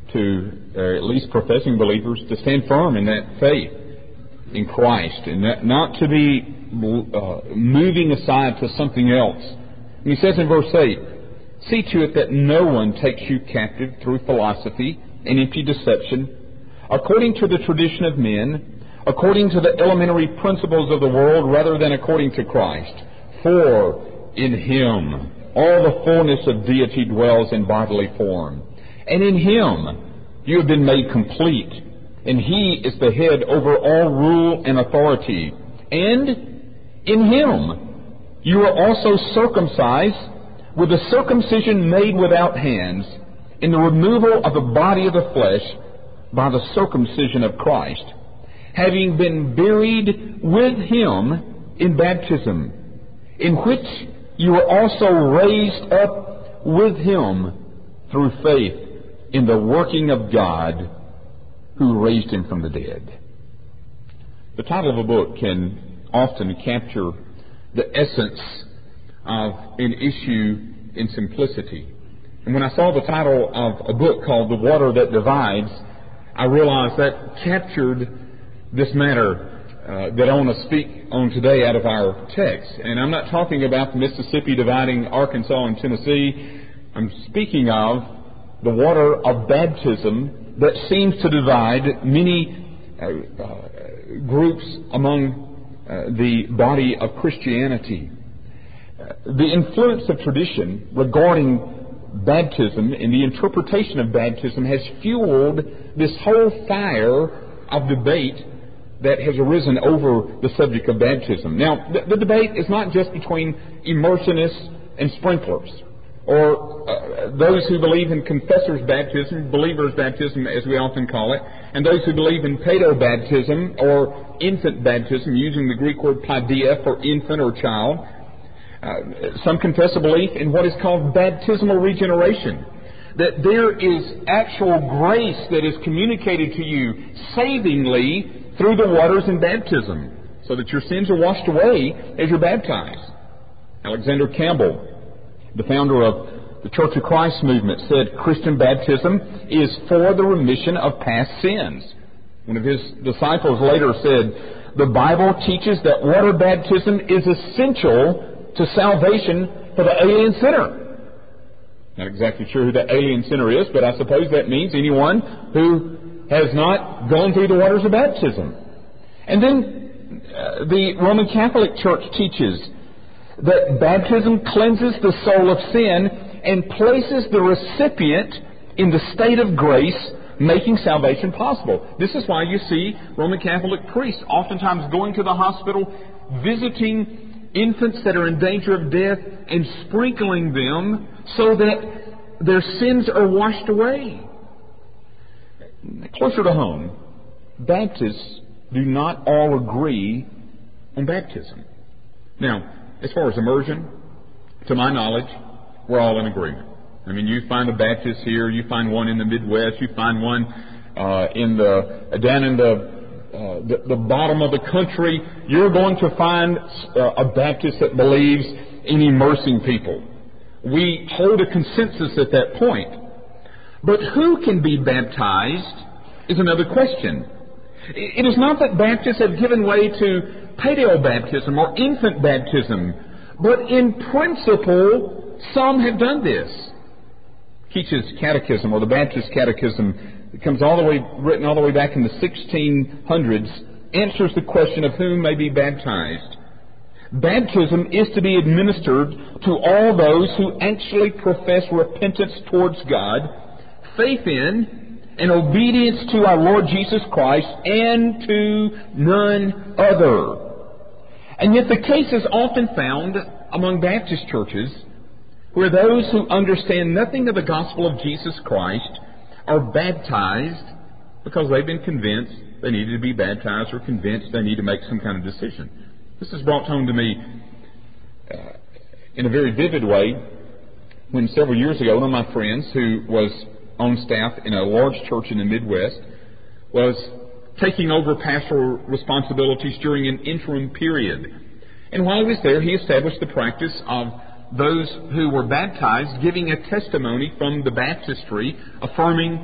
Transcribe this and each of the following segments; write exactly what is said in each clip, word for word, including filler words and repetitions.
to uh, at least professing believers to stand firm in that faith in Christ and that, not to be uh, moving aside to something else. And he says in verse eight, "See to it that no one takes you captive through philosophy and empty deception, according to the tradition of men, according to the elementary principles of the world, rather than according to Christ. For in Him all the fullness of deity dwells in bodily form. And in Him you have been made complete, and He is the head over all rule and authority. And in Him you are also circumcised with a circumcision made without hands, in the removal of the body of the flesh by the circumcision of Christ, having been buried with Him in baptism, in which you were also raised up with Him through faith in the working of God who raised Him from the dead." The title of a book can often capture the essence of an issue in simplicity. And when I saw the title of a book called "The Water That Divides," I realized that captured this matter uh, that I want to speak on today out of our text. And I'm not talking about the Mississippi dividing Arkansas and Tennessee. I'm speaking of the water of baptism that seems to divide many uh, uh, groups among uh, the body of Christianity. Uh, the influence of tradition regarding baptism and the interpretation of baptism has fueled this whole fire of debate that has arisen over the subject of baptism. Now, the, the debate is not just between immersionists and sprinklers, or uh, those who believe in confessor's baptism, believer's baptism as we often call it, and those who believe in paedo-baptism or infant baptism, using the Greek word paideia for infant or child. Uh, some confess a belief in what is called baptismal regeneration, that there is actual grace that is communicated to you savingly through the waters in baptism, so that your sins are washed away as you're baptized. Alexander Campbell, the founder of the Church of Christ movement, said Christian baptism is for the remission of past sins. One of his disciples later said, "The Bible teaches that water baptism is essential to salvation for the alien sinner." Not exactly sure who that alien sinner is, but I suppose that means anyone who has not gone through the waters of baptism. And then uh, the Roman Catholic Church teaches that baptism cleanses the soul of sin and places the recipient in the state of grace, making salvation possible. This is why you see Roman Catholic priests oftentimes going to the hospital, visiting infants that are in danger of death, and sprinkling them so that their sins are washed away. Closer to home, Baptists do not all agree on baptism. Now, as far as immersion, to my knowledge, we're all in agreement. I mean, you find a Baptist here, you find one in the Midwest, you find one uh, in the down in the Uh, the, the bottom of the country. You're going to find uh, a Baptist that believes in immersing people. We hold a consensus at that point. But who can be baptized is another question. It is not that Baptists have given way to paedo-baptism or infant baptism, but in principle, some have done this. Keach's Catechism, or the Baptist Catechism, it comes all the way, written all the way back in the sixteen hundreds, answers the question of whom may be baptized. Baptism is to be administered to all those who actually profess repentance towards God, faith in, and obedience to our Lord Jesus Christ, and to none other. And yet the case is often found among Baptist churches where those who understand nothing of the gospel of Jesus Christ are baptized because they've been convinced they needed to be baptized, or convinced they need to make some kind of decision. This is brought home to me uh, in a very vivid way when several years ago one of my friends who was on staff in a large church in the Midwest was taking over pastoral responsibilities during an interim period. And while he was there, he established the practice of those who were baptized giving a testimony from the baptistry affirming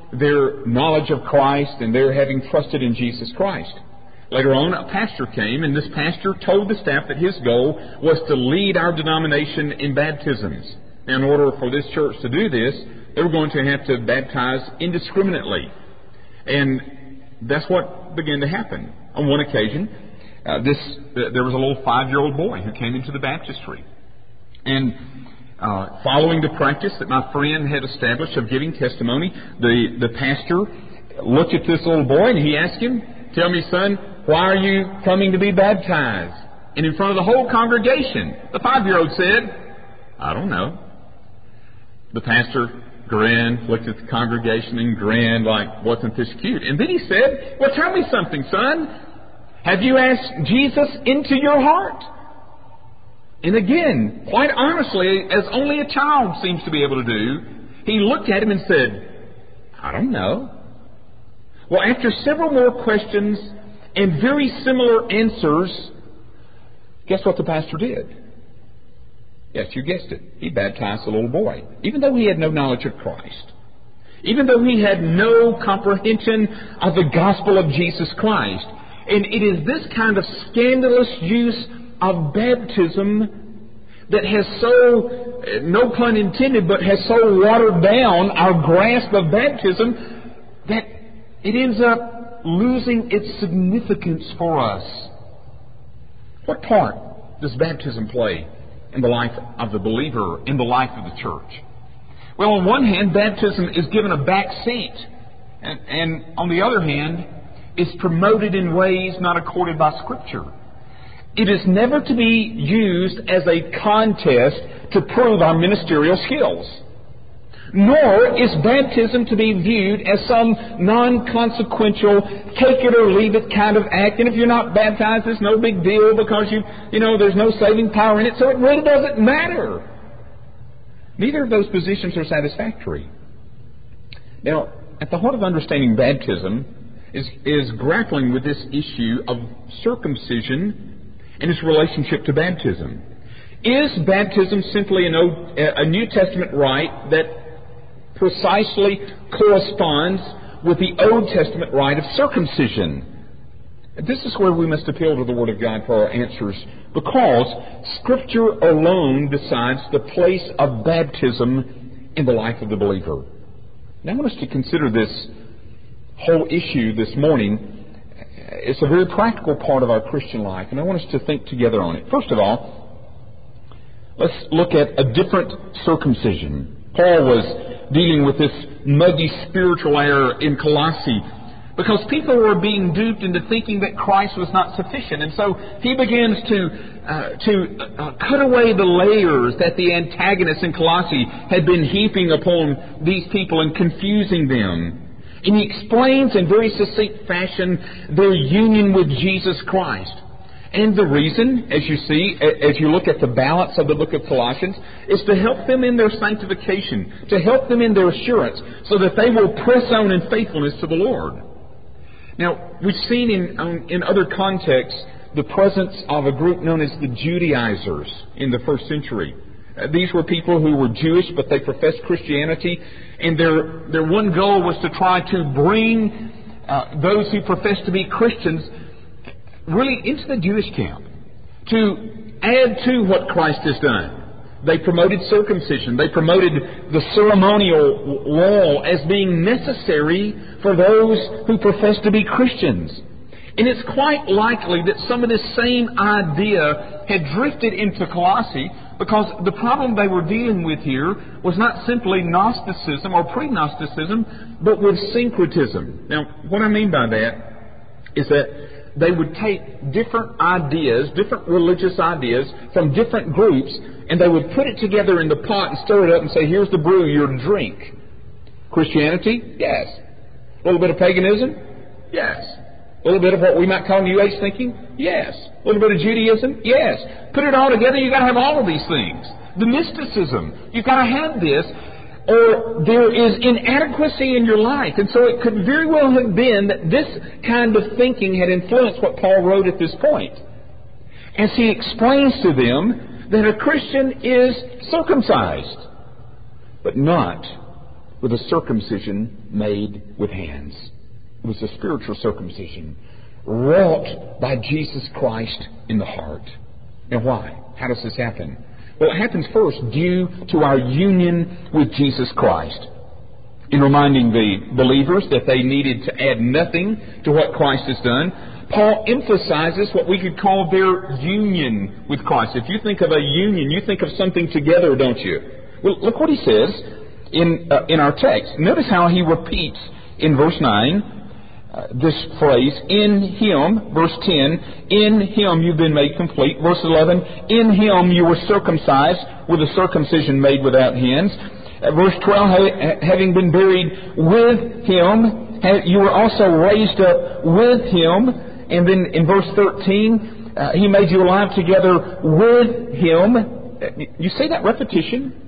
their knowledge of Christ and their having trusted in Jesus Christ. Later on, a pastor came, and this pastor told the staff that his goal was to lead our denomination in baptisms. Now, in order for this church to do this, they were going to have to baptize indiscriminately. And that's what began to happen. On one occasion, uh, this uh, there was a little five-year-old boy who came into the baptistry. And uh, following the practice that my friend had established of giving testimony, the, the pastor looked at this little boy and he asked him, "Tell me, son, why are you coming to be baptized?" And in front of the whole congregation, the five-year-old said, "I don't know." The pastor grinned, looked at the congregation and grinned like, "Wasn't this cute?" And then he said, "Well, tell me something, son. Have you asked Jesus into your heart?" And again, quite honestly, as only a child seems to be able to do, he looked at him and said, "I don't know." Well, after several more questions and very similar answers, guess what the pastor did? Yes, you guessed it. He baptized the little boy, even though he had no knowledge of Christ, even though he had no comprehension of the gospel of Jesus Christ. And it is this kind of scandalous use of baptism that has so, no pun intended, but has so watered down our grasp of baptism that it ends up losing its significance for us. What part does baptism play in the life of the believer, in the life of the church? Well, on one hand, baptism is given a back seat, and, and on the other hand, is promoted in ways not accorded by Scripture. It is never to be used as a contest to prove our ministerial skills. Nor is baptism to be viewed as some non-consequential, take it or leave it kind of act. And if you're not baptized, it's no big deal because you, you know, there's no saving power in it, so it really doesn't matter. Neither of those positions are satisfactory. Now, at the heart of understanding baptism is, is grappling with this issue of circumcision and its relationship to baptism. Is baptism simply an old, a New Testament rite that precisely corresponds with the Old Testament rite of circumcision? This is where we must appeal to the Word of God for our answers, because Scripture alone decides the place of baptism in the life of the believer. Now I want us to consider this whole issue this morning. It's a very practical part of our Christian life, and I want us to think together on it. First of all, let's look at a different circumcision. Paul was dealing with this muddy spiritual error in Colossae because people were being duped into thinking that Christ was not sufficient. And so he begins to uh, to uh, cut away the layers that the antagonists in Colossae had been heaping upon these people and confusing them. And he explains in very succinct fashion their union with Jesus Christ. And the reason, as you see, as you look at the balance of the book of Colossians, is to help them in their sanctification, to help them in their assurance, so that they will press on in faithfulness to the Lord. Now, we've seen in, in other contexts the presence of a group known as the Judaizers in the first century. Uh, these were people who were Jewish, but they professed Christianity, and their, their one goal was to try to bring uh, those who professed to be Christians really into the Jewish camp, to add to what Christ has done. They promoted circumcision. They promoted the ceremonial law as being necessary for those who profess to be Christians. And it's quite likely that some of this same idea had drifted into Colossae, because the problem they were dealing with here was not simply Gnosticism or pre-Gnosticism, but with syncretism. Now, what I mean by that is that they would take different ideas, different religious ideas from different groups, and they would put it together in the pot and stir it up and say, here's the brew you're to drink. Christianity? Yes. A little bit of paganism? Yes. A little bit of what we might call New Age thinking? Yes. A little bit of Judaism? Yes. Put it all together, you've got to have all of these things. The mysticism, you've got to have this, or there is inadequacy in your life. And so it could very well have been that this kind of thinking had influenced what Paul wrote at this point, as he explains to them that a Christian is circumcised, but not with a circumcision made with hands. It was a spiritual circumcision wrought by Jesus Christ in the heart. Now why? How does this happen? Well, it happens first due to our union with Jesus Christ. In reminding the believers that they needed to add nothing to what Christ has done, Paul emphasizes what we could call their union with Christ. If you think of a union, you think of something together, don't you? Well, look what he says in uh, in our text. Notice how he repeats in verse nine uh, this phrase, in Him, verse ten, in Him you've been made complete. Verse eleven, in Him you were circumcised with a circumcision made without hands. Uh, verse twelve, having been buried with Him, you were also raised up with Him. And then in verse thirteen, uh, He made you alive together with Him. You see that repetition?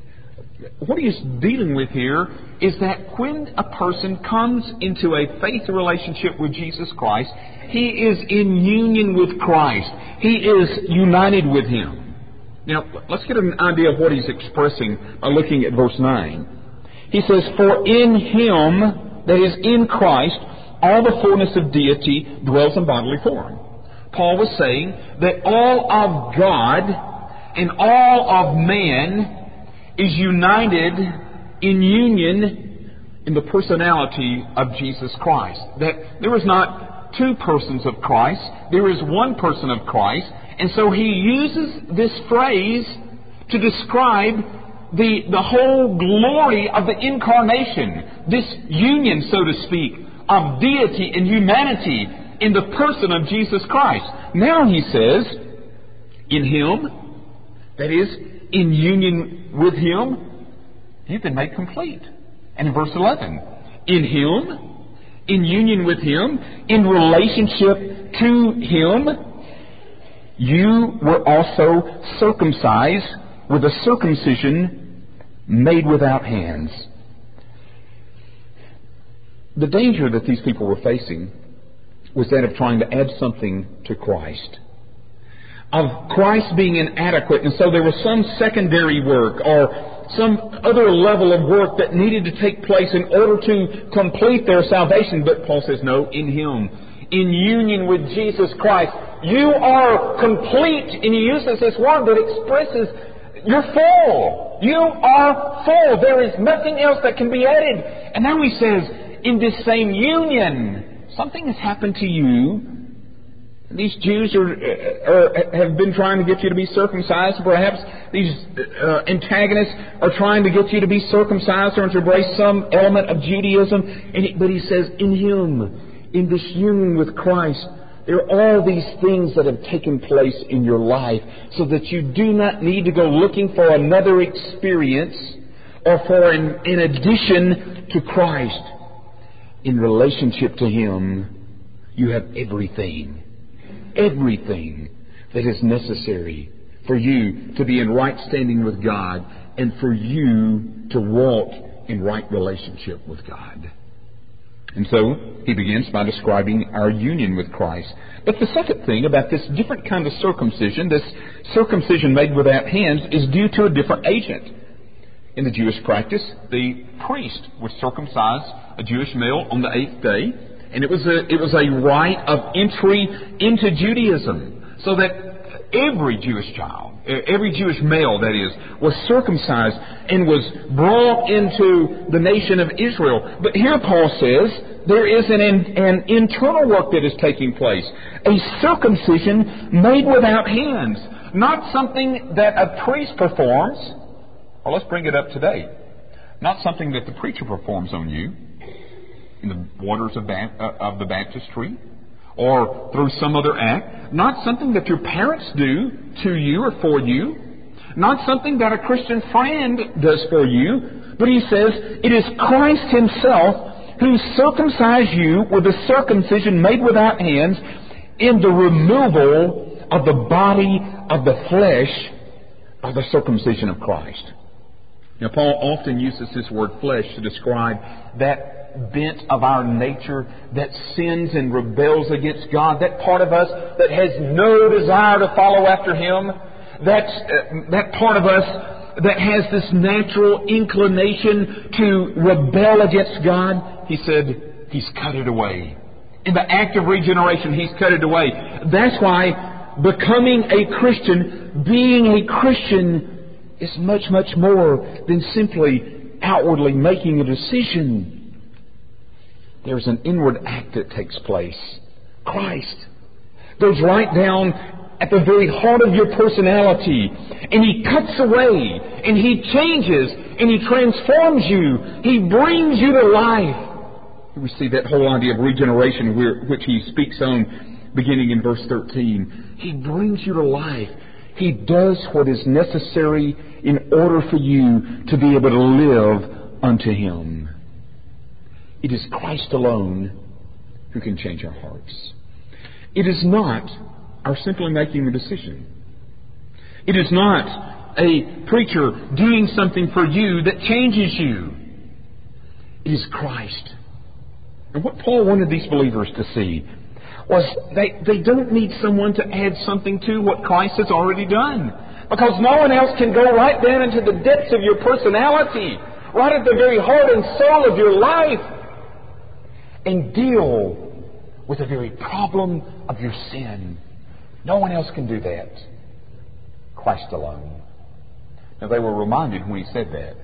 What he is dealing with here is that when a person comes into a faith relationship with Jesus Christ, he is in union with Christ. He is united with Him. Now, let's get an idea of what he's expressing by looking at verse nine. He says, for in Him, that is in Christ, all the fullness of deity dwells in bodily form. Paul was saying that all of God and all of man is united in union in the personality of Jesus Christ. That there is not two persons of Christ, there is one person of Christ. And so he uses this phrase to describe the, the whole glory of the incarnation, this union, so to speak, of deity and humanity in the person of Jesus Christ. Now he says, in Him, that is, in union with Him, you've been made complete. And in verse eleven, in Him, in union with Him, in relationship to Him, you were also circumcised with a circumcision made without hands. The danger that these people were facing was that of trying to add something to Christ, of Christ being inadequate, and so there was some secondary work or some other level of work that needed to take place in order to complete their salvation. But Paul says, no, in Him, in union with Jesus Christ, you are complete. And he uses this word that expresses you're full. You are full. There is nothing else that can be added. And now he says, in this same union, something has happened to you. These Jews are, are, have been trying to get you to be circumcised. Perhaps these uh, antagonists are trying to get you to be circumcised or to embrace some element of Judaism. And he, but he says, in Him, in this union with Christ, there are all these things that have taken place in your life so that you do not need to go looking for another experience or for an, an addition to Christ. In relationship to Him, you have everything. Everything that is necessary for you to be in right standing with God and for you to walk in right relationship with God. And so he begins by describing our union with Christ. But the second thing about this different kind of circumcision, this circumcision made without hands, is due to a different agent. In the Jewish practice, the priest would circumcise a Jewish male on the eighth day. And it was a it was a rite of entry into Judaism, so that every Jewish child, every Jewish male, that is, was circumcised and was brought into the nation of Israel. But here Paul says there is an, an internal work that is taking place, a circumcision made without hands, not something that a priest performs. Well, let's bring it up today. Not something that the preacher performs on you in the waters of, ba- of the baptistry, or through some other act. Not something that your parents do to you or for you. Not something that a Christian friend does for you. But he says it is Christ Himself who circumcised you with a circumcision made without hands in the removal of the body of the flesh by the circumcision of Christ. Now, Paul often uses this word flesh to describe that bent of our nature that sins and rebels against God, that part of us that has no desire to follow after Him, that, uh, that part of us that has this natural inclination to rebel against God, he said, He's cut it away. In the act of regeneration, He's cut it away. That's why becoming a Christian, being a Christian, is much, much more than simply outwardly making a decision. There's an inward act that takes place. Christ goes right down at the very heart of your personality, and He cuts away, and He changes, and He transforms you. He brings you to life. We see that whole idea of regeneration, which He speaks on beginning in verse thirteen. He brings you to life. He does what is necessary in order for you to be able to live unto Him. It is Christ alone who can change our hearts. It is not our simply making a decision. It is not a preacher doing something for you that changes you. It is Christ. And what Paul wanted these believers to see was they, they don't need someone to add something to what Christ has already done. Because no one else can go right down into the depths of your personality, right at the very heart and soul of your life, and deal with the very problem of your sin. No one else can do that. Christ alone. Now they were reminded when he said that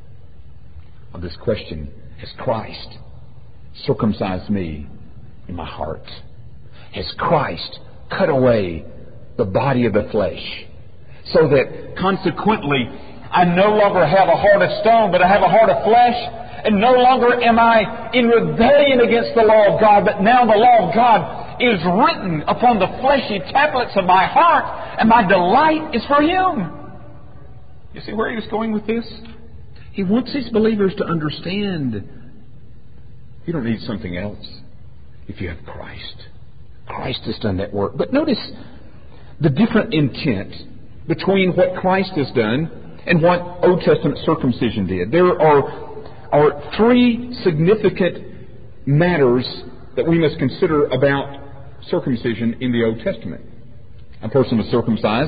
of this question: has Christ circumcised me in my heart? Has Christ cut away the body of the flesh, so that consequently I no longer have a heart of stone, but I have a heart of flesh? And no longer am I in rebellion against the law of God, but now the law of God is written upon the fleshy tablets of my heart, and my delight is for Him. You see where he was going with this? He wants his believers to understand you don't need something else if you have Christ. Christ has done that work. But notice the different intent between what Christ has done and what Old Testament circumcision did. There are are three significant matters that we must consider about circumcision in the Old Testament. A person was circumcised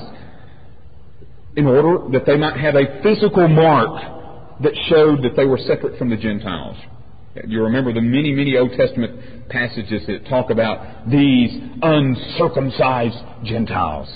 in order that they might have a physical mark that showed that they were separate from the Gentiles. You remember the many, many Old Testament passages that talk about these uncircumcised Gentiles.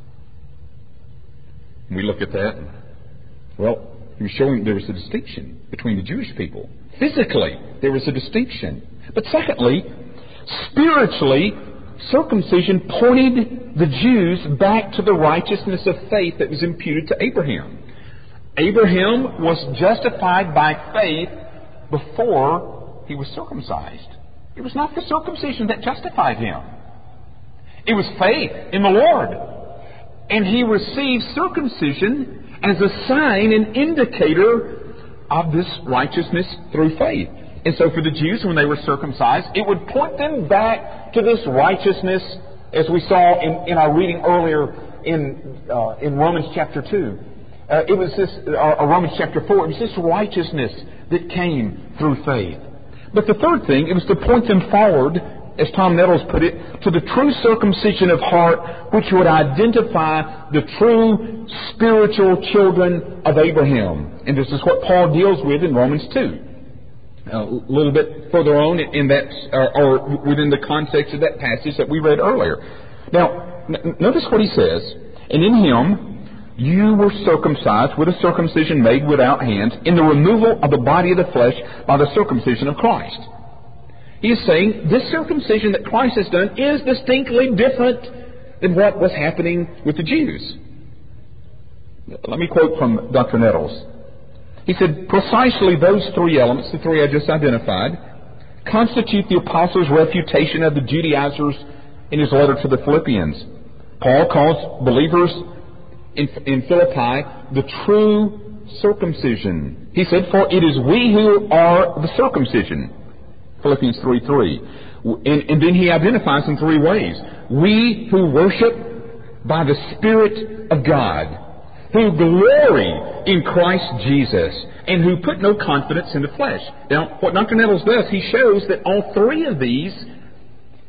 And we look at that, and, well, he was showing there was a distinction between the Jewish people. Physically, there was a distinction. But secondly, spiritually, circumcision pointed the Jews back to the righteousness of faith that was imputed to Abraham. Abraham was justified by faith before he was circumcised. It was not the circumcision that justified him. It was faith in the Lord. And he received circumcision as a sign and indicator of this righteousness through faith. And so for the Jews, when they were circumcised, it would point them back to this righteousness, as we saw in, in our reading earlier in uh, in Romans chapter two. Uh, it was this, uh, Romans chapter four, it was this righteousness that came through faith. But the third thing, it was to point them forward, as Tom Nettles put it, to the true circumcision of heart, which would identify the true spiritual children of Abraham. And this is what Paul deals with in Romans two. A little bit further on in that, or, or within the context of that passage that we read earlier. Now, n- notice what he says. And in Him you were circumcised with a circumcision made without hands, in the removal of the body of the flesh by the circumcision of Christ. He is saying this circumcision that Christ has done is distinctly different than what was happening with the Jews. Let me quote from Doctor Nettles. He said, precisely those three elements, the three I just identified, constitute the Apostle's refutation of the Judaizers in his letter to the Philippians. Paul calls believers in, in Philippi the true circumcision. He said, for it is we who are the circumcision. Philippians three three. And, and then he identifies in three ways. We who worship by the Spirit of God, who glory in Christ Jesus, and who put no confidence in the flesh. Now, what Doctor Nettles does, he shows that all three of these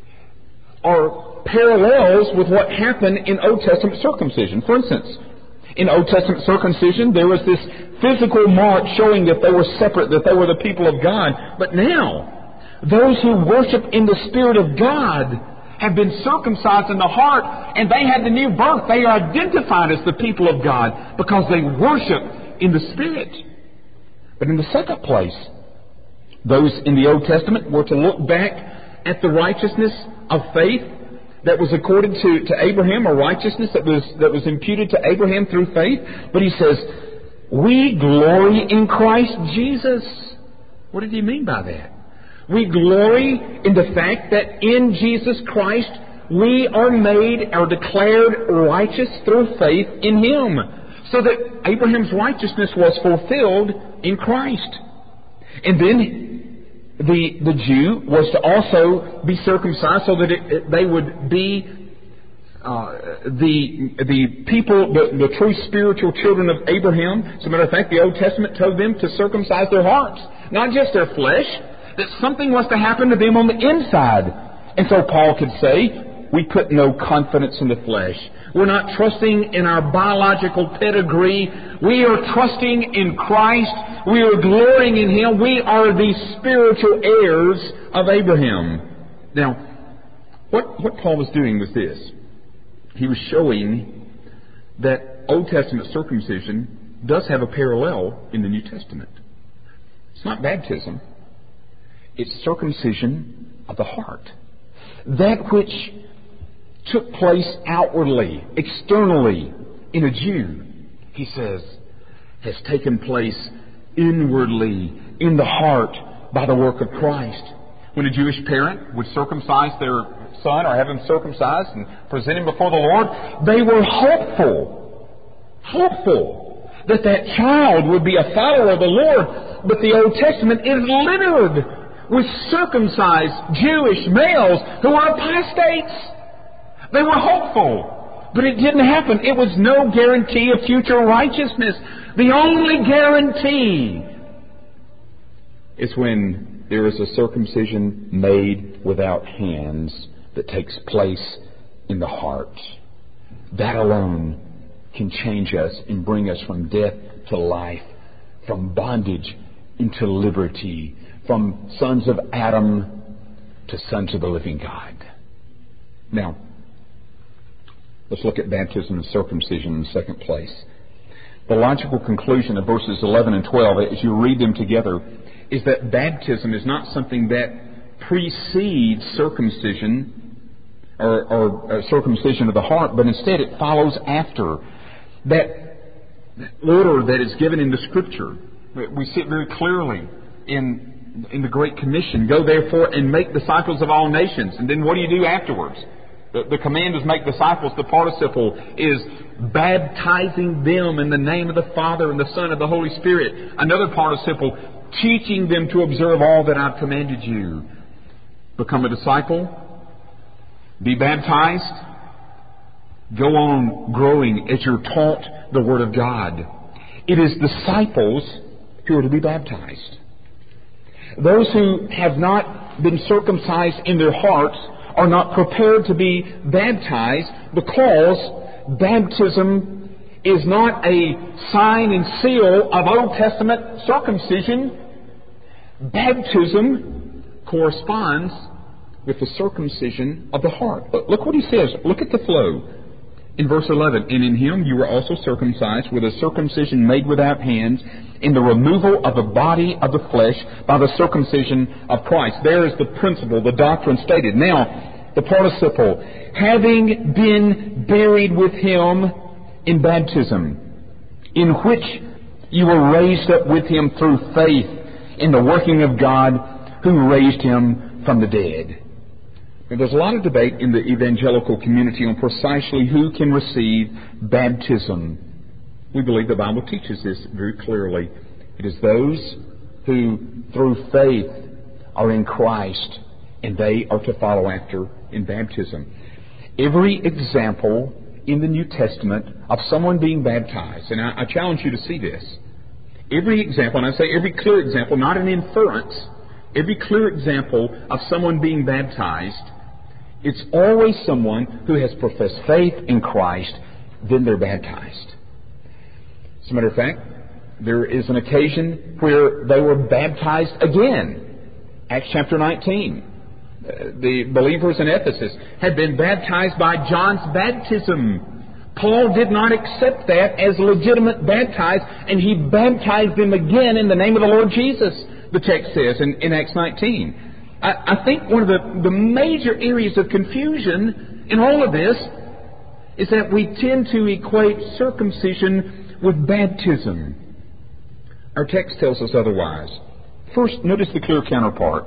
are parallels with what happened in Old Testament circumcision. For instance, In Old Testament circumcision, there was this physical mark showing that they were separate, that they were the people of God. But now, those who worship in the Spirit of God have been circumcised in the heart, and they had the new birth. They are identified as the people of God because they worship in the Spirit. But in the second place, those in the Old Testament were to look back at the righteousness of faith that was accorded to, to Abraham, a righteousness that was, that was imputed to Abraham through faith. But he says, we glory in Christ Jesus. What did he mean by that? We glory in the fact that in Jesus Christ we are made or declared righteous through faith in Him. So that Abraham's righteousness was fulfilled in Christ. And then the, the Jew was to also be circumcised so that it, it, they would be uh, the, the people, the, the true spiritual children of Abraham. As a matter of fact, the Old Testament told them to circumcise their hearts, not just their flesh. That something was to happen to them on the inside. And so Paul could say, we put no confidence in the flesh. We're not trusting in our biological pedigree. We are trusting in Christ. We are glorying in Him. We are the spiritual heirs of Abraham. Now, what, what Paul was doing was this. He was showing that Old Testament circumcision does have a parallel in the New Testament. It's not baptism. It's circumcision of the heart. That which took place outwardly, externally, in a Jew, he says, has taken place inwardly, in the heart, by the work of Christ. When a Jewish parent would circumcise their son or have him circumcised and present him before the Lord, they were hopeful, hopeful that that child would be a follower of the Lord. But the Old Testament is littered with circumcised Jewish males who are apostates. They were hopeful, but it didn't happen. It was no guarantee of future righteousness. The only guarantee is when there is a circumcision made without hands that takes place in the heart. That alone can change us and bring us from death to life, from bondage into liberty, from sons of Adam to sons of the living God. Now, let's look at baptism and circumcision in the second place. The logical conclusion of verses eleven and twelve, as you read them together, is that baptism is not something that precedes circumcision or, or uh, circumcision of the heart, but instead it follows after. That order that is given in the Scripture, we see it very clearly in, in the Great Commission. Go therefore and make disciples of all nations. And then what do you do afterwards? The, the command is make disciples. The participle is baptizing them in the name of the Father and the Son and the Holy Spirit. Another participle, teaching them to observe all that I've commanded you. Become a disciple. Be baptized. Go on growing as you're taught the Word of God. It is disciples who are to be baptized. Those who have not been circumcised in their hearts are not prepared to be baptized because baptism is not a sign and seal of Old Testament circumcision. Baptism corresponds with the circumcision of the heart. Look what he says. Look at the flow. In verse eleven, and in Him you were also circumcised with a circumcision made without hands, in the removal of the body of the flesh by the circumcision of Christ. There is the principle, the doctrine stated. Now, the participle, having been buried with Him in baptism, in which you were raised up with Him through faith in the working of God who raised Him from the dead. Now, there's a lot of debate in the evangelical community on precisely who can receive baptism. We believe the Bible teaches this very clearly. It is those who, through faith, are in Christ, and they are to follow after in baptism. Every example in the New Testament of someone being baptized, and I, I challenge you to see this. Every example, and I say every clear example, not an inference, every clear example of someone being baptized, it's always someone who has professed faith in Christ, then they're baptized. As a matter of fact, there is an occasion where they were baptized again. Acts chapter nineteen. Uh, the believers in Ephesus had been baptized by John's baptism. Paul did not accept that as legitimate baptized, and he baptized them again in the name of the Lord Jesus, the text says in, in Acts nineteen. I, I think one of the, the major areas of confusion in all of this is that we tend to equate circumcision with baptism. Our text tells us otherwise. First, notice the clear counterpart.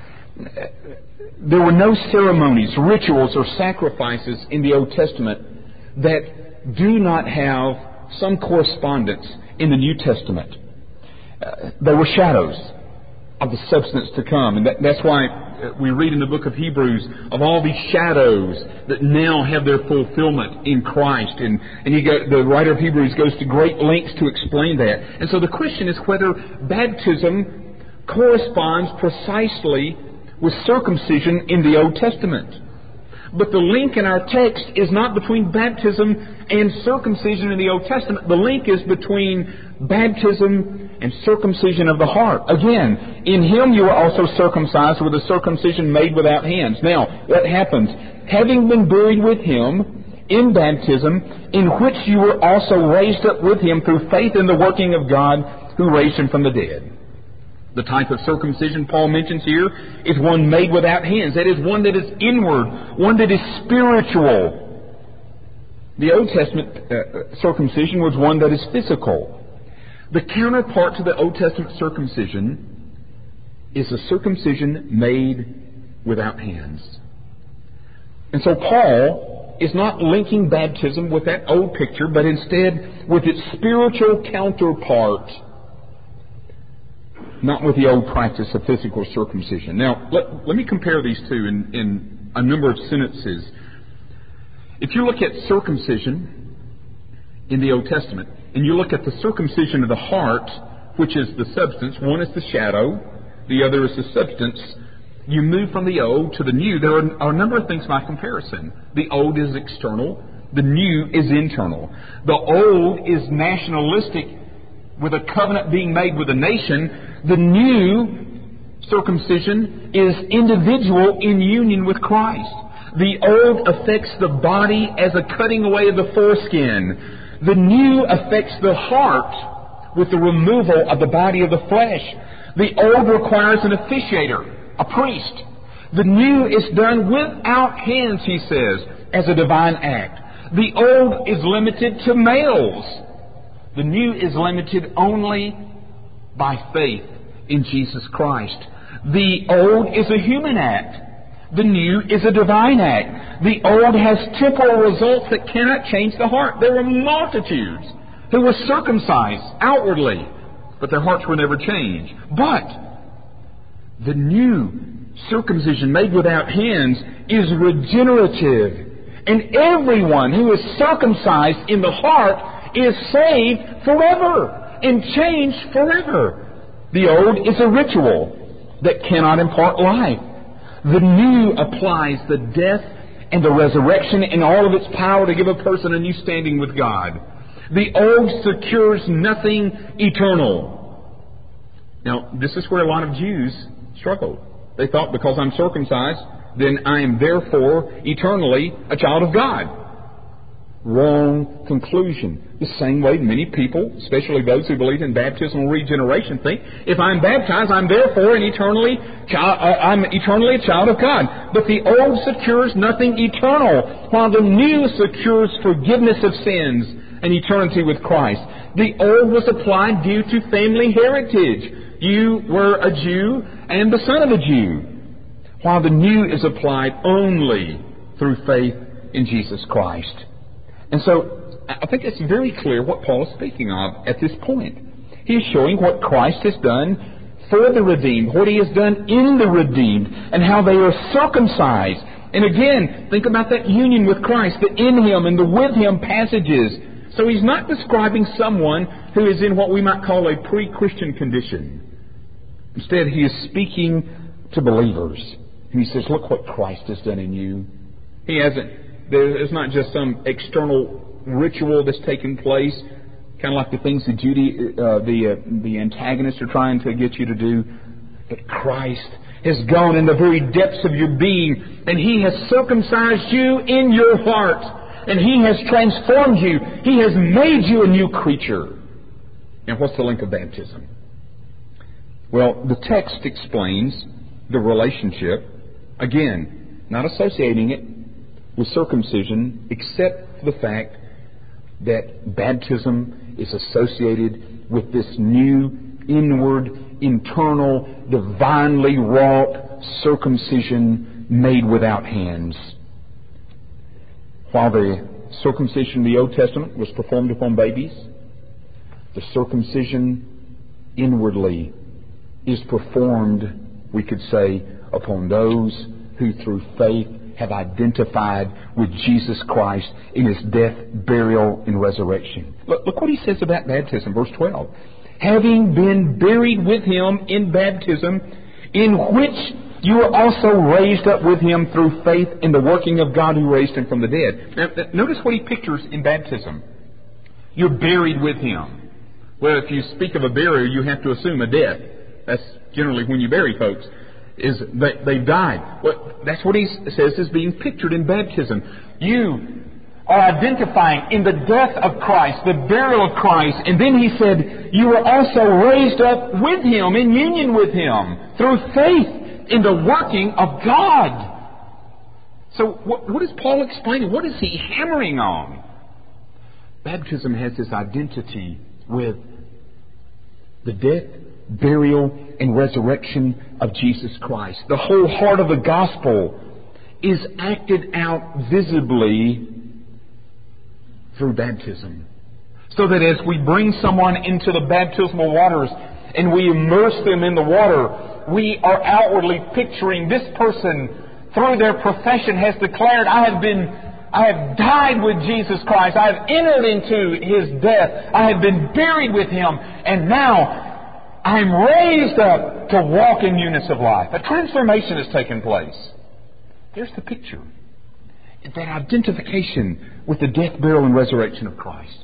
There were no ceremonies, rituals, or sacrifices in the Old Testament that do not have some correspondence in the New Testament. Uh, there were shadows of the substance to come. And that, that's why we read in the book of Hebrews of all these shadows that now have their fulfillment in Christ. And, and you go, the writer of Hebrews goes to great lengths to explain that. And so the question is whether baptism corresponds precisely with circumcision in the Old Testament. But the link in our text is not between baptism and circumcision in the Old Testament. The link is between baptism and circumcision of the heart. Again, in Him you are also circumcised with a circumcision made without hands. Now, what happens? Having been buried with Him in baptism, in which you were also raised up with Him through faith in the working of God who raised Him from the dead. The type of circumcision Paul mentions here is one made without hands. That is one that is inward, one that is spiritual. The Old Testament uh, circumcision was one that is physical. The counterpart to the Old Testament circumcision is a circumcision made without hands. And so Paul is not linking baptism with that old picture, but instead with its spiritual counterpart, not with the old practice of physical circumcision. Now, let, let me compare these two in, in a number of sentences. If you look at circumcision in the Old Testament, and you look at the circumcision of the heart, which is the substance, one is the shadow, the other is the substance, you move from the old to the new. There are, are a number of things by comparison. The old is external, the new is internal. The old is nationalistic, with a covenant being made with a nation. The new circumcision is individual in union with Christ. The old affects the body as a cutting away of the foreskin. The new affects the heart with the removal of the body of the flesh. The old requires an officiator, a priest. The new is done without hands, he says, as a divine act. The old is limited to males. The new is limited only by faith in Jesus Christ. The old is a human act. The new is a divine act. The old has temporal results that cannot change the heart. There were multitudes who were circumcised outwardly, but their hearts were never changed. But the new circumcision made without hands is regenerative. And everyone who is circumcised in the heart is saved forever and changed forever. The old is a ritual that cannot impart life. The new applies the death and the resurrection and all of its power to give a person a new standing with God. The old secures nothing eternal. Now, this is where a lot of Jews struggled. They thought, because I'm circumcised, then I am therefore eternally a child of God. Wrong conclusion. The same way many people, especially those who believe in baptismal regeneration, think, if I'm baptized, I'm therefore an eternally child, uh, I'm eternally a child of God. But the old secures nothing eternal, while the new secures forgiveness of sins and eternity with Christ. The old was applied due to family heritage. You were a Jew and the son of a Jew, while the new is applied only through faith in Jesus Christ. And so, I think it's very clear what Paul is speaking of at this point. He is showing what Christ has done for the redeemed, what He has done in the redeemed, and how they are circumcised. And again, think about that union with Christ, the in Him and the with Him passages. So He's not describing someone who is in what we might call a pre-Christian condition. Instead, He is speaking to believers. And He says, look what Christ has done in you. He hasn't, there's not just some external ritual that's taken place. kind of like the things that Judy, uh, the uh, the antagonists are trying to get you to do. But Christ has gone in the very depths of your being, and He has circumcised you in your heart, and He has transformed you. He has made you a new creature. And what's the link of baptism? Well, the text explains the relationship, again, not associating it with circumcision, except for the fact that baptism is associated with this new, inward, internal, divinely wrought circumcision made without hands. While the circumcision in the Old Testament was performed upon babies, the circumcision inwardly is performed, we could say, upon those who through faith have identified with Jesus Christ in His death, burial, and resurrection. Look, look what he says about baptism, verse twelve. Having been buried with Him in baptism, in which you were also raised up with Him through faith in the working of God who raised Him from the dead. Now, notice what he pictures in baptism. You're buried with Him. Well, if you speak of a burial, you have to assume a death. That's generally when you bury folks, is that they've died. Well, that's what he says is being pictured in baptism. You are identifying in the death of Christ, the burial of Christ, and then he said, you were also raised up with Him, in union with Him, through faith in the working of God. So what, what is Paul explaining? What is he hammering on? Baptism has this identity with the death, burial, and resurrection of Jesus Christ. The whole heart of the gospel is acted out visibly through baptism. So that as we bring someone into the baptismal waters and we immerse them in the water, we are outwardly picturing this person through their profession has declared, I have been, I have died with Jesus Christ. I have entered into His death. I have been buried with Him. And now I am raised up to walk in newness of life. A transformation has taken place. There's the picture. That identification with the death, burial, and resurrection of Christ.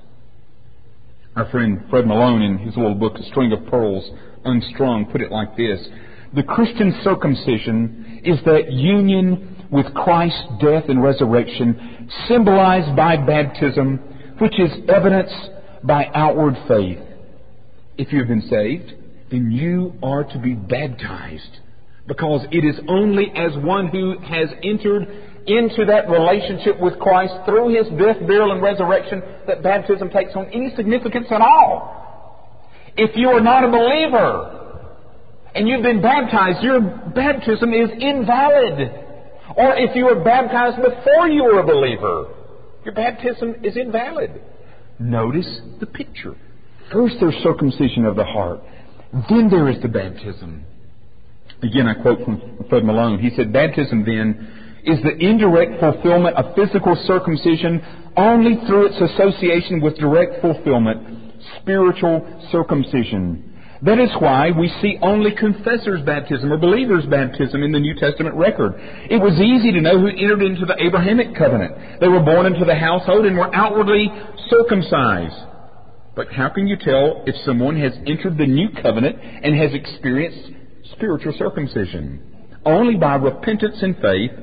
Our friend Fred Malone, in his little book, A String of Pearls Unstrung, put it like this. The Christian circumcision is that union with Christ's death and resurrection symbolized by baptism, which is evidenced by outward faith. If you have been saved, then you are to be baptized, because it is only as one who has entered into that relationship with Christ through His death, burial, and resurrection that baptism takes on any significance at all. If you are not a believer and you've been baptized, your baptism is invalid. Or if you were baptized before you were a believer, your baptism is invalid. Notice the picture. First there's circumcision of the heart. Then there is the baptism. Again, I quote from Fred Malone. He said, baptism then is the indirect fulfillment of physical circumcision only through its association with direct fulfillment, spiritual circumcision. That is why we see only confessors' baptism or believers' baptism in the New Testament record. It was easy to know who entered into the Abrahamic covenant. They were born into the household and were outwardly circumcised. But how can you tell if someone has entered the new covenant and has experienced spiritual circumcision? Only by repentance and faith,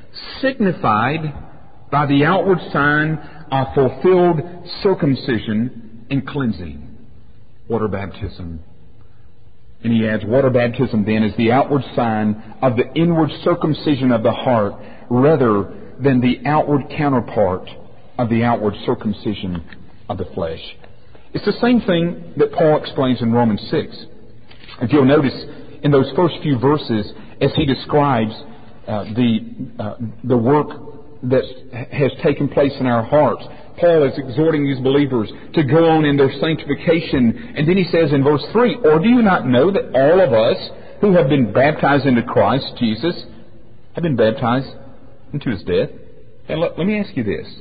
signified by the outward sign of fulfilled circumcision and cleansing. Water baptism. And he adds, water baptism then is the outward sign of the inward circumcision of the heart rather than the outward counterpart of the outward circumcision of the flesh. It's the same thing that Paul explains in Romans six. If you'll notice in those first few verses, as he describes uh, the uh, the work that has taken place in our hearts, Paul is exhorting these believers to go on in their sanctification. And then he says in verse three, or do you not know that all of us who have been baptized into Christ Jesus have been baptized into His death? And let, let me ask you this.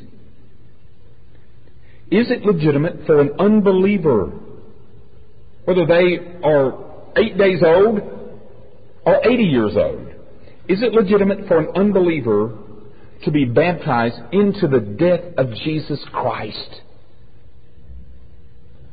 Is it legitimate for an unbeliever, whether they are eight days old or eighty years old, is it legitimate for an unbeliever to be baptized into the death of Jesus Christ?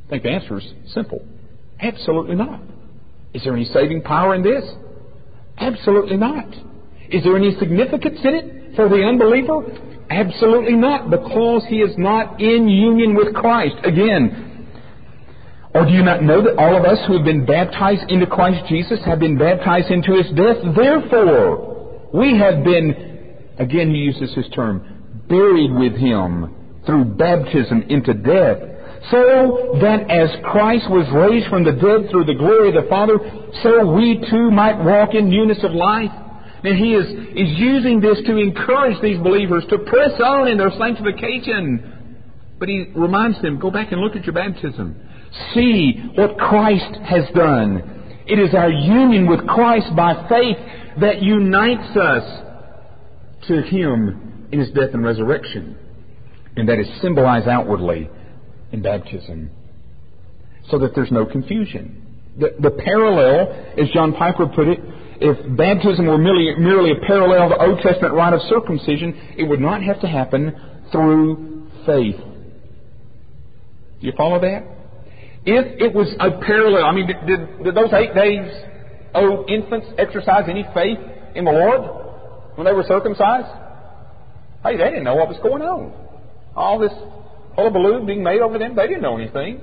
I think the answer is simple. Absolutely not. Is there any saving power in this? Absolutely not. Is there any significance in it for the unbeliever? Absolutely not, because he is not in union with Christ. Again, or do you not know that all of us who have been baptized into Christ Jesus have been baptized into His death? Therefore, we have been, again he uses his term, buried with Him through baptism into death, so that as Christ was raised from the dead through the glory of the Father, so we too might walk in newness of life. And he is, is using this to encourage these believers to press on in their sanctification. But he reminds them, go back and look at your baptism. See what Christ has done. It is our union with Christ by faith that unites us to Him in His death and resurrection. And that is symbolized outwardly in baptism, so that there's no confusion. The, the parallel, as John Piper put it, if baptism were merely, merely a parallel to the Old Testament rite of circumcision, it would not have to happen through faith. Do you follow that? If it was a parallel, I mean, did, did, did those eight days old infants exercise any faith in the Lord when they were circumcised? Hey, they didn't know what was going on. All this hullabaloo being made over them, they didn't know anything.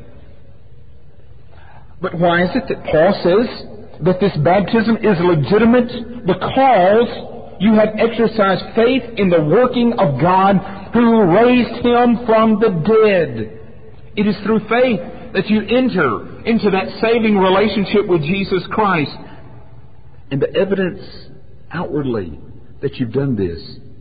But why is it that Paul says that this baptism is legitimate? Because you have exercised faith in the working of God who raised Him from the dead. It is through faith that you enter into that saving relationship with Jesus Christ. And the evidence outwardly that you've done this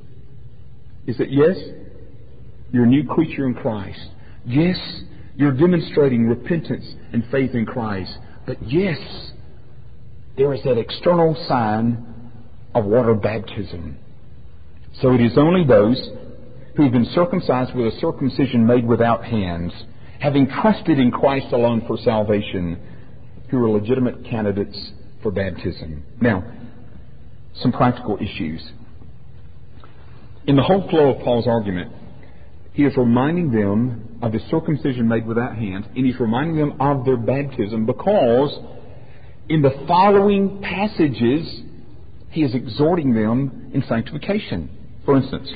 is that, yes, you're a new creature in Christ. Yes, you're demonstrating repentance and faith in Christ. But yes, there is that external sign of water baptism. So it is only those who have been circumcised with a circumcision made without hands, having trusted in Christ alone for salvation, who are legitimate candidates for baptism. Now, some practical issues. In the whole flow of Paul's argument, he is reminding them of the circumcision made without hands, and he's reminding them of their baptism, because in the following passages, he is exhorting them in sanctification. For instance,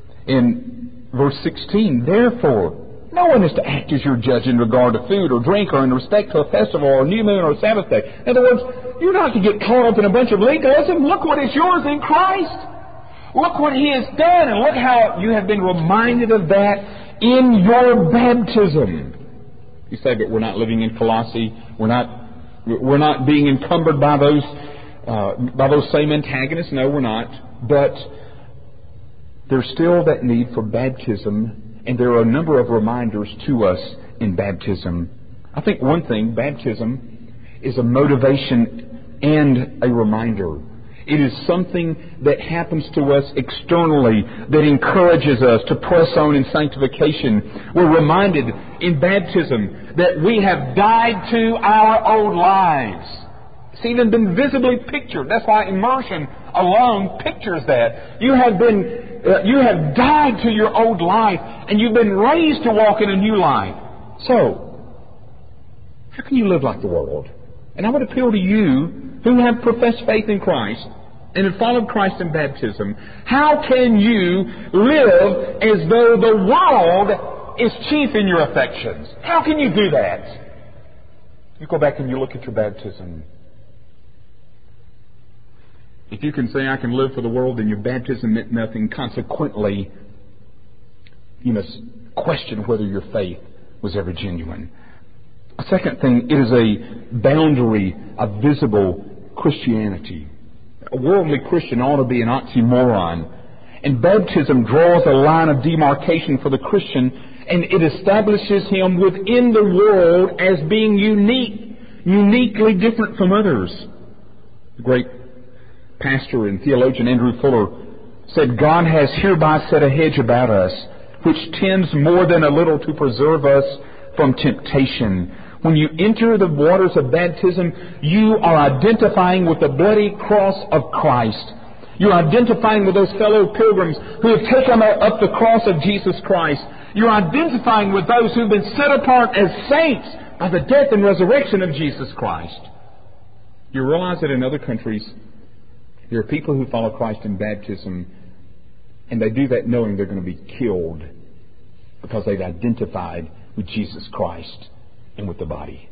in verse sixteen, therefore, no one is to act as your judge in regard to food or drink or in respect to a festival or a new moon or a Sabbath day. In other words, you're not to get caught up in a bunch of legalism. Look what is yours in Christ. Look what He has done, and look how you have been reminded of that in your baptism. You say, but we're not living in Colossae. We're not We're not being encumbered by those uh, by those same antagonists. No, we're not. But there's still that need for baptism, and there are a number of reminders to us in baptism. I think one thing, baptism is a motivation and a reminder. It is something that happens to us externally that encourages us to press on in sanctification. We're reminded in baptism that we have died to our old lives. It's even been visibly pictured. That's why immersion alone pictures that. You have been, uh, you have died to your old life, and you've been raised to walk in a new life. So, how can you live like the world? And I would appeal to you who have professed faith in Christ and have followed Christ in baptism. How can you live as though the world is chief in your affections? How can you do that? You go back and you look at your baptism. If you can say, I can live for the world, then your baptism meant nothing. Consequently, you must question whether your faith was ever genuine. A second thing, it is a boundary of visible Christianity. A worldly Christian ought to be an oxymoron. And baptism draws a line of demarcation for the Christian, and it establishes him within the world as being unique, uniquely different from others. The great pastor and theologian Andrew Fuller said, God has hereby set a hedge about us, which tends more than a little to preserve us from temptation. When you enter the waters of baptism, you are identifying with the bloody cross of Christ. You're identifying with those fellow pilgrims who have taken up the cross of Jesus Christ. You're identifying with those who've been set apart as saints by the death and resurrection of Jesus Christ. You realize that in other countries, there are people who follow Christ in baptism, and they do that knowing they're going to be killed because they've identified with Jesus Christ and with the body.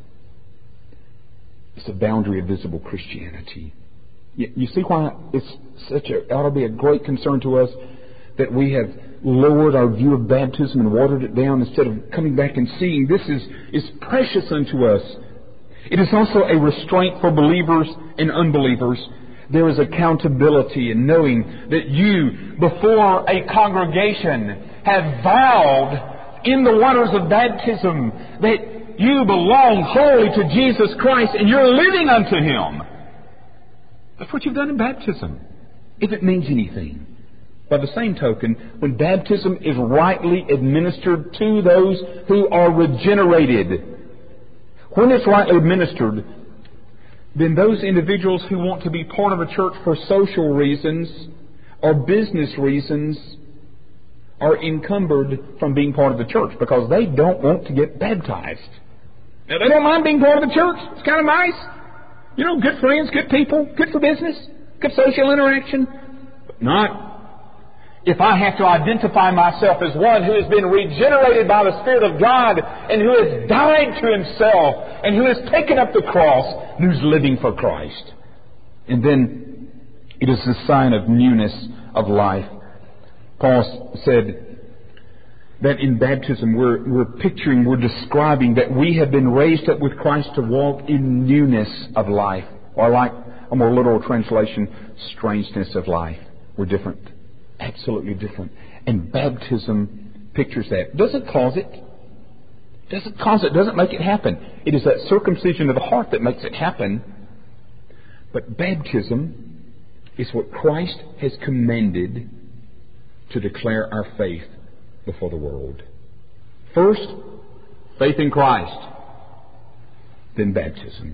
It's a boundary of visible Christianity. You, you see why it's such a, ought to be a great concern to us that we have lowered our view of baptism and watered it down instead of coming back and seeing this is, is precious unto us. It is also a restraint for believers and unbelievers. There is accountability in knowing that you, before a congregation, have vowed in the waters of baptism that you belong wholly to Jesus Christ and you're living unto Him. That's what you've done in baptism, if it means anything. By the same token, when baptism is rightly administered to those who are regenerated, when it's rightly administered, then those individuals who want to be part of a church for social reasons or business reasons are encumbered from being part of the church because they don't want to get baptized. Now, they don't mind being part of the church. It's kind of nice. You know, good friends, good people, good for business, good social interaction. But not if I have to identify myself as one who has been regenerated by the Spirit of God and who has died to himself and who has taken up the cross and who's living for Christ. And then it is a sign of newness of life. Paul said that in baptism we're, we're picturing, we're describing that we have been raised up with Christ to walk in newness of life. Or like a more literal translation, strangeness of life. We're different. Absolutely different. And baptism pictures that. Doesn't cause it. Doesn't cause it. Doesn't make it happen. It is that circumcision of the heart that makes it happen. But baptism is what Christ has commanded to declare our faith before the world. First, faith in Christ. Then baptism.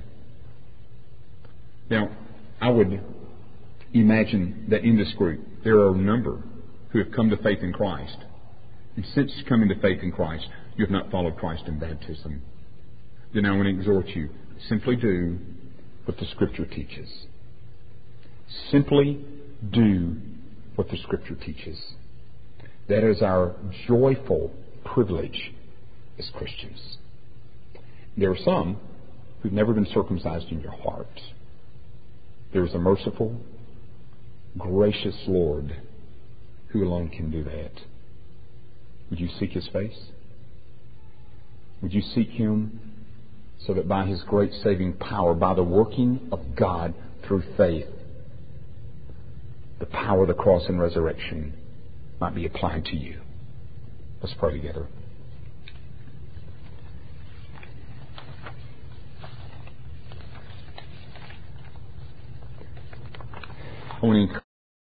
Now, I would imagine that in this group there are a number who have come to faith in Christ. And since coming to faith in Christ, you have not followed Christ in baptism. Then I want to exhort you, simply do what the Scripture teaches. Simply do what the Scripture teaches. That is our joyful privilege as Christians. There are some who've never been circumcised in your heart. There is a merciful, gracious Lord who alone can do that. Would you seek His face? Would you seek Him so that by His great saving power, by the working of God through faith, the power of the cross and resurrection might be applied to you? Let's pray together. I want to encourage